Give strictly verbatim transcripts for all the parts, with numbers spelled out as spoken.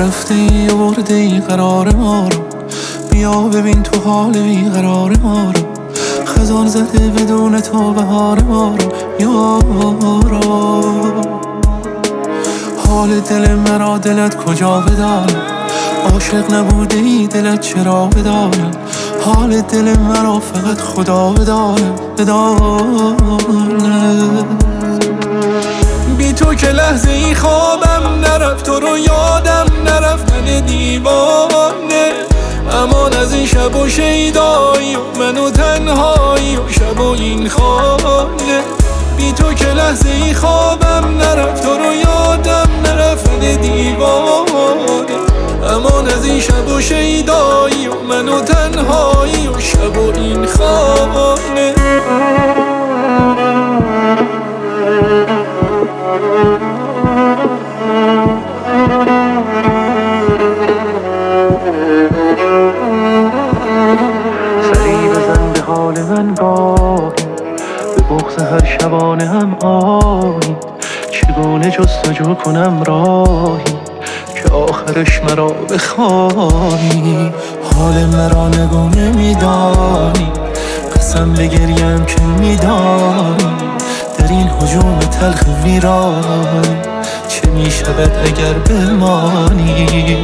گرفته ای و برده ای قرار ما رو. بیا ببین تو حال بیقرار ما رو. خزان زده بدون تو بهار ما رو یارا. حال دل مرا دلت کجا بدانم؟ عاشق نبوده ای دلت چرا بدانم؟ حال دل مرا فقط خدا بدانم بدانم. بی تو که لحظه ای خوابم نرفت، تو رو یادم نرفت من دیوانه. امان از این شب و شیدایی و من و تنهایی و شب و این خانه. بی تو که لحظه ای خوابم نرفت، تو رو یادم نرفت من دیوانه. امان از این شب و شیدایی و من و تنهایی و شب و این خانه. سری بزن به حال من گاهی، به بغض هر شبانه هم آهی. چگونه جستجو کنم راهی که آخرش مرا بخوانی. حال مرا نگو نمیدانی، قسم بگریم که میدانی. در این هجوم تلخ ویرانی چه میشود اگر بمانی.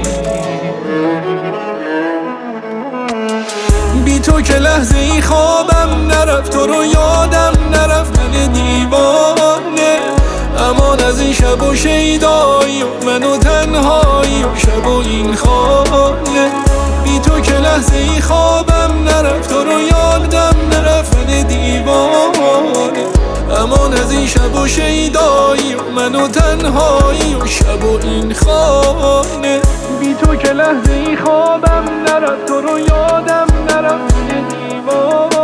بی تو که لحظه ای خوابم نرفت، تو رو یادم نرفت من دیوانه. امان از این شب و شیدایی و من و تنهایی و شب و این خانه. بی تو که لحظه ای خوابم نرفت، تو رو یادم نرفت من دیوانه. امان از این شب و شیدایی و من و تنهایی و شب و این خانه. بی تو که لحظه ای خوابم نرفت، تو رو یادم نرفت من دیوانه.